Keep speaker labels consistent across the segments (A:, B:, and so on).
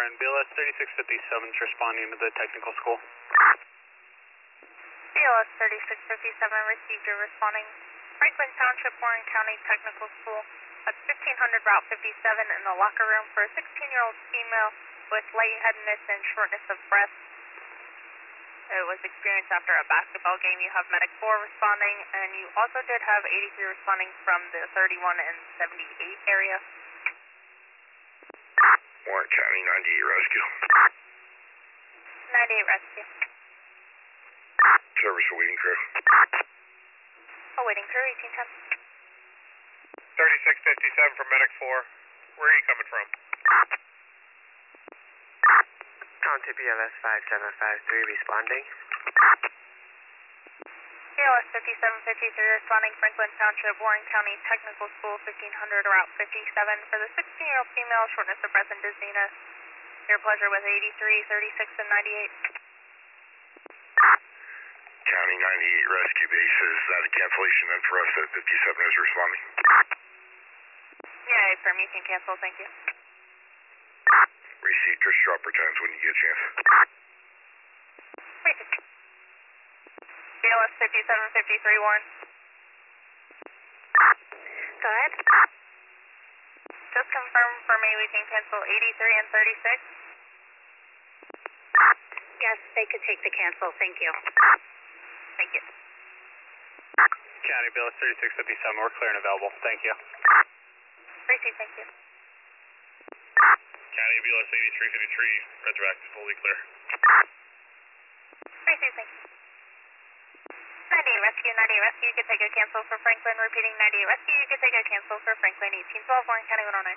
A: Warren. BLS 3657 is responding to the technical school.
B: BLS 3657 received your responding. Franklin Township, Warren County Technical School. At 1500 Route 57 in the locker room for a 16-year-old female with lightheadedness and shortness of breath. It was experienced after a basketball game. You have Medic 4 responding, and you also did have 83 responding from the 31 and 78 area.
C: Warren County 98 Rescue.
B: 98 Rescue.
C: Service awaiting crew.
B: Awaiting crew, 1810.
D: 3657 from Medic 4. Where are you coming from?
E: Township BLS 5753 responding.
B: BLS 5753 responding Franklin Township, Warren County Technical School, 1500 Route 57 for the 16-year-old female, shortness of breath and dizziness. Your pleasure with 83, 36, and 98.
C: County 98 Rescue Base, is that a cancellation then for us that 57 is responding?
B: Yeah, affirm, you can cancel, thank you.
C: Receive, just drop returns when you get a chance.
B: Received. BLS 5753 Warren.
F: Go ahead.
B: Just confirm for me we can cancel 83 and 36.
F: Yes, they could take the cancel. Thank you.
B: Thank you.
A: County BLS 3657, we're clear and available. Thank you.
B: Received, thank you.
D: County BLS 8353, retroactive, fully clear.
B: Received, thank you. 98 Rescue, 98 Rescue, you can take a cancel for Franklin. Repeating 98 Rescue, you can take a cancel for Franklin. 1812, Warren County 109.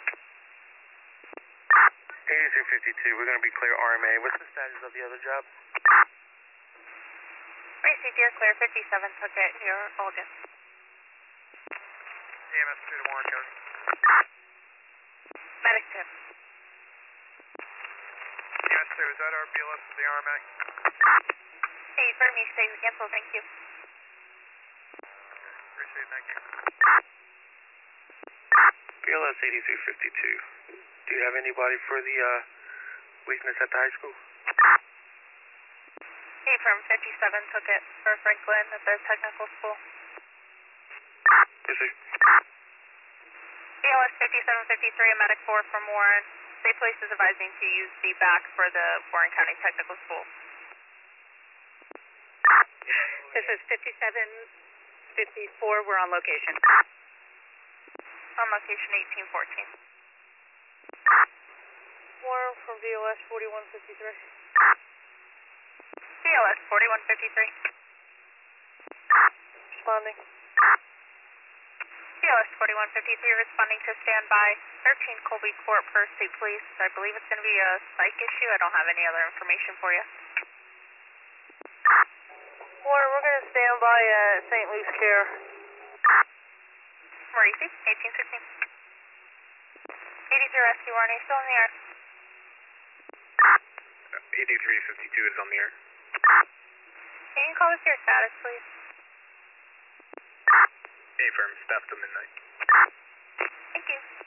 E: 8352, we're going to be clear RMA. What's the status of the other job?
B: Received, you're clear. 57 took it. You're all good.
D: EMS 2 to Warren County.
B: Medic 2.
D: EMS 2, is that our BLS of the RMA?
B: Hey, for me, take the cancel. Thank you.
D: Appreciate it, thank you.
E: BLS 8352, do you have anybody for the weakness at the high school?
B: Hey, from 57 took it for Franklin at the technical school.
E: Yes, sir.
B: BLS 5753, a Medic 4 from Warren. State Police is advising to use the back for the Warren County Technical School.
F: This is 5754. We're on location.
B: On location 1814.
F: Warren from BLS 4153.
B: BLS 4153.
F: Responding.
B: BLS 4153 responding to standby. 13 Colby Court per State Police. I believe it's going to be a psych issue. I don't have any other information for you.
F: Warren, we're going to stand by St. Luke's Care.
B: Maurice, 1816. 83 Rescue, Warren, are you still in the air?
D: 8352 is on the air.
B: Can you call us your status, please?
D: A firm, staff till midnight.
B: Thank you.